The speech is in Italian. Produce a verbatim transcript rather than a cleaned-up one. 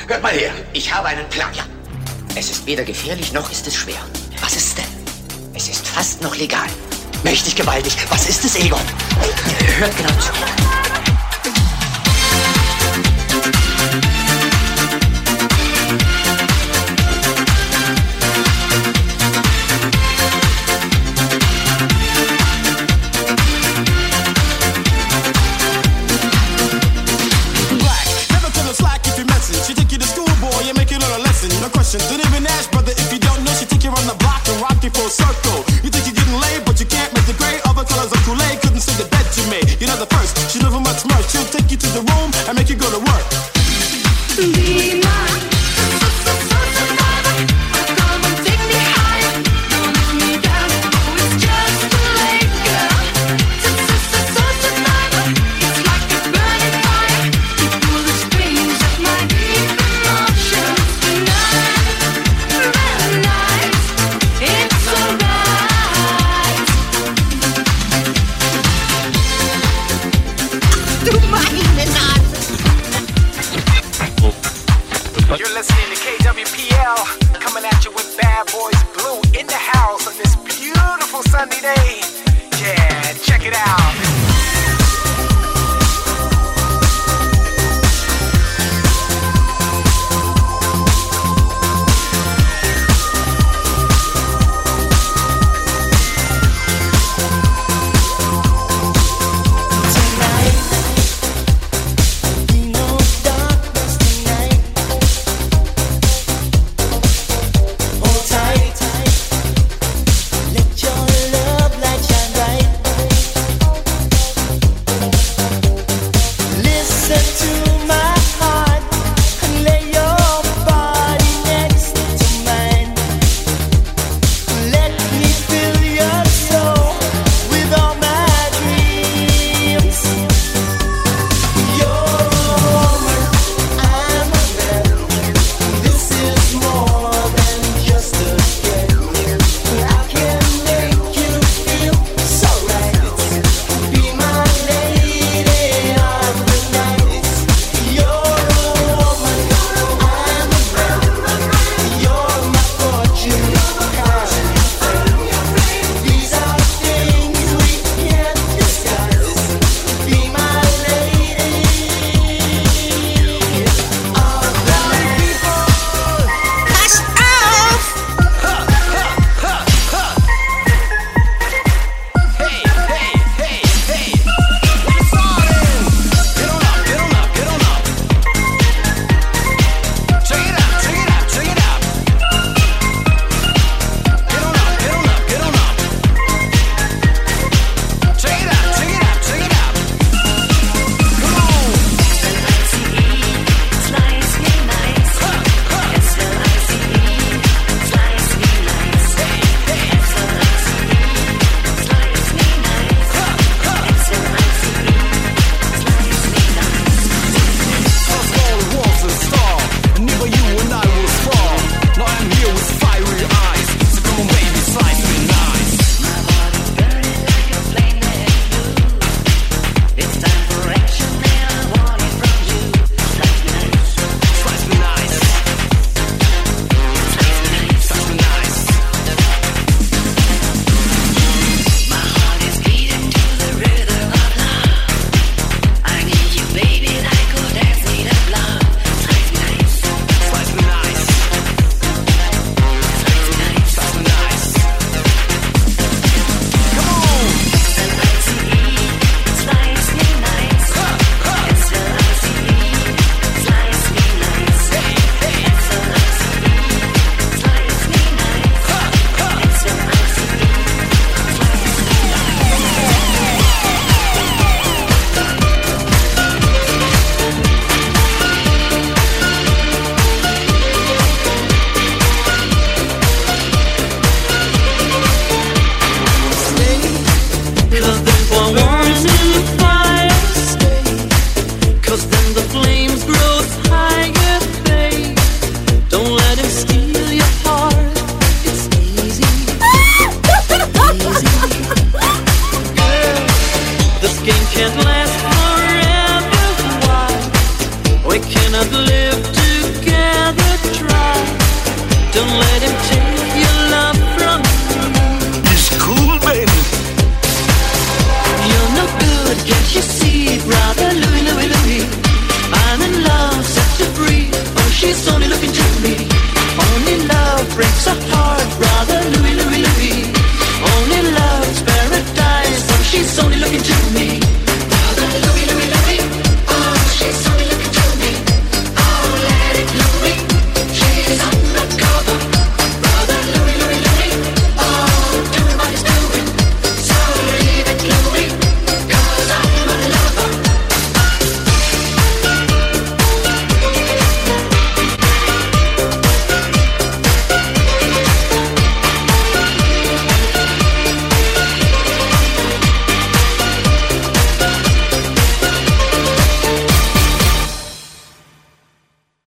Hört mal her, ich habe einen Plan. Ja. Es ist weder gefährlich, noch ist es schwer. Was ist denn? Es ist fast noch legal. Mächtig gewaltig. Was ist es, Egon? Hört genau zu. Don't even ask, brother, if you don't know. She take you around the block and rock you for a circle. You think you're getting laid, but you can't make the grade. Other colors of Kool-Aid couldn't say the bet you made. You're not the first, she never much much. She'll take you to the room and make you go to work. Be mine. Sunday day. Yeah, check it out. To my